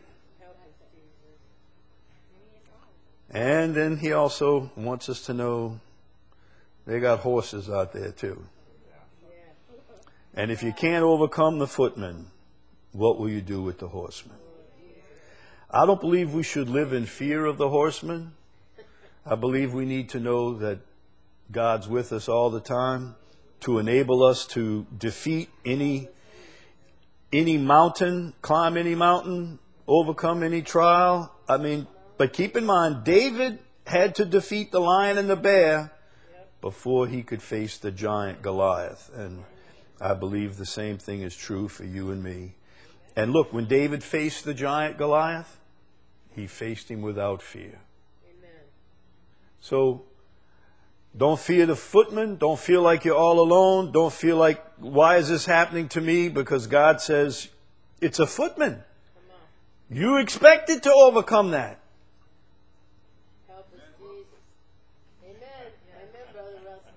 And then he also wants us to know they got horses out there too. And if you can't overcome the footmen, what will you do with the horsemen? I don't believe we should live in fear of the horsemen. I believe we need to know that God's with us all the time to enable us to defeat any mountain, climb any mountain, overcome any trial. But keep in mind, David had to defeat the lion and the bear before he could face the giant Goliath. And I believe the same thing is true for you and me. And look, when David faced the giant Goliath, he faced him without fear. Amen. So don't fear the footmen. Don't feel like you're all alone. Don't feel like, why is this happening to me? Because God says, it's a footman. You expected to overcome that. Help us, Jesus. Amen. Amen, Brother Rusty.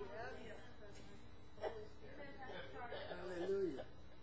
Hallelujah.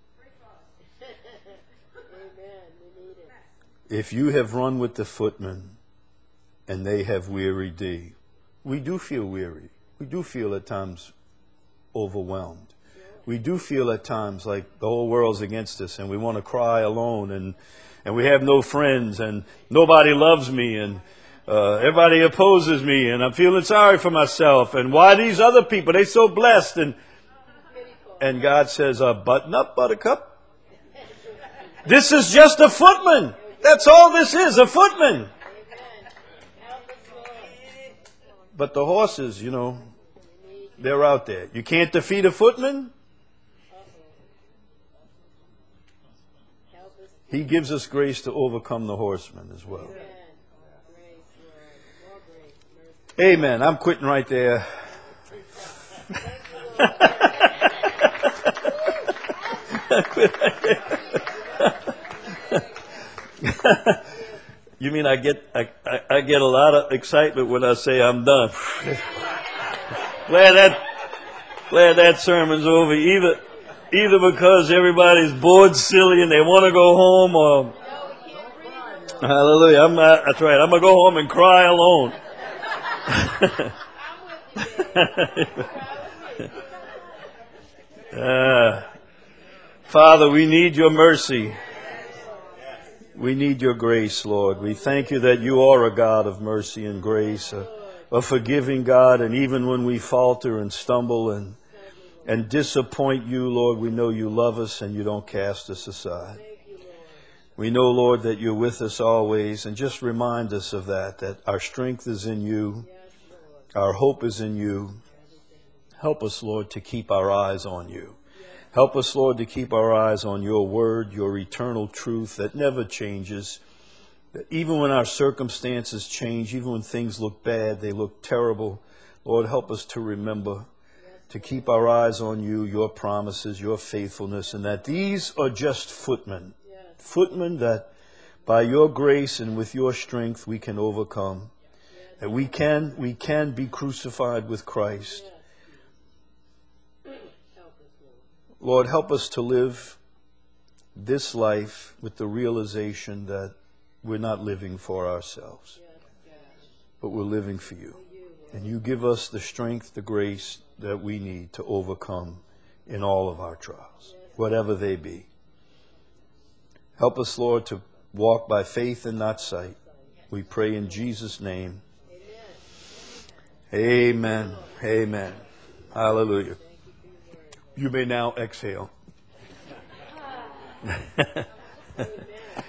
Amen. We need it. If you have run with the footmen and they have wearied thee, we do feel weary. We do feel at times overwhelmed. We do feel at times like the whole world's against us and we want to cry alone and we have no friends and nobody loves me and everybody opposes me and I'm feeling sorry for myself and why these other people, they so blessed and God says, button up, buttercup. This is just a footman. That's all this is, a footman. Amen. Help us, Lord. But the horses, We need They're out there. You can't defeat a footman? Help us. He gives us grace to overcome the horsemen as well. Amen. Grace, Lord. More grace. Mercy. Amen. I'm quitting right there. You mean I get a lot of excitement when I say I'm done. Glad that sermon's over. Either because everybody's bored, silly, and they want to go home, or hallelujah. That's right. I'm gonna go home and cry alone. Father, we need your mercy. We need your grace, Lord. We thank you that you are a God of mercy and grace, a forgiving God. And even when we falter and stumble and disappoint you, Lord, we know you love us and you don't cast us aside. We know, Lord, that you're with us always. And just remind us of that our strength is in you. Our hope is in you. Help us, Lord, to keep our eyes on you. Help us, Lord, to keep our eyes on your word, your eternal truth that never changes. That even when our circumstances change, even when things look bad, they look terrible, Lord, help us to remember to keep our eyes on you, your promises, your faithfulness, and that these are just footmen. Footmen that by your grace and with your strength we can overcome. That we can be crucified with Christ. Lord, help us to live this life with the realization that we're not living for ourselves, but we're living for you. And you give us the strength, the grace that we need to overcome in all of our trials, whatever they be. Help us, Lord, to walk by faith and not sight. We pray in Jesus' name. Amen. Amen. Hallelujah. You may now exhale.